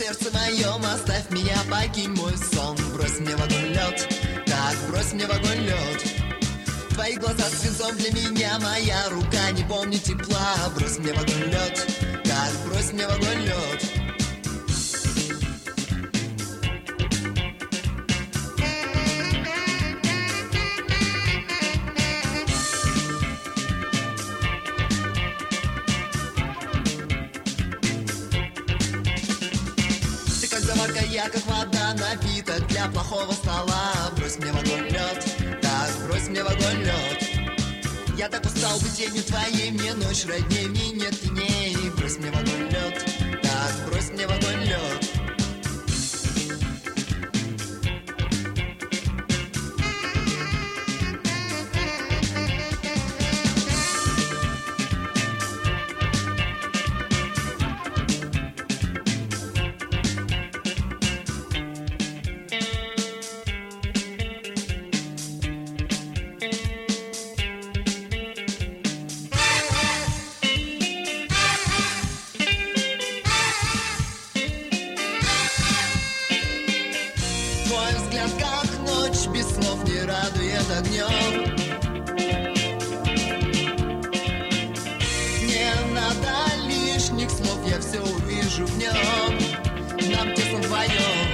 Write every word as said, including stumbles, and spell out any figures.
сердце моем, оставь меня, покинь мой сон. Брось мне в огонь лед, так брось мне в огонь лед. Твои глаза свинцом для меня, моя рука не помнит тепла. Брось мне в огонь лед, так брось мне в огонь лед. Заварка, я как вода, напиток для плохого стола. Брось мне в огонь лед, так брось мне в огонь лед. Я так устал быть тенью твоей, мне ночь родней, мне нет теней. Брось мне в огонь лед, так брось мне в огонь лед. Твой взгляд, как ночь, без слов не радует огнем. Не надо лишних слов, я все увижу в нем. Нам тесно вдвоем.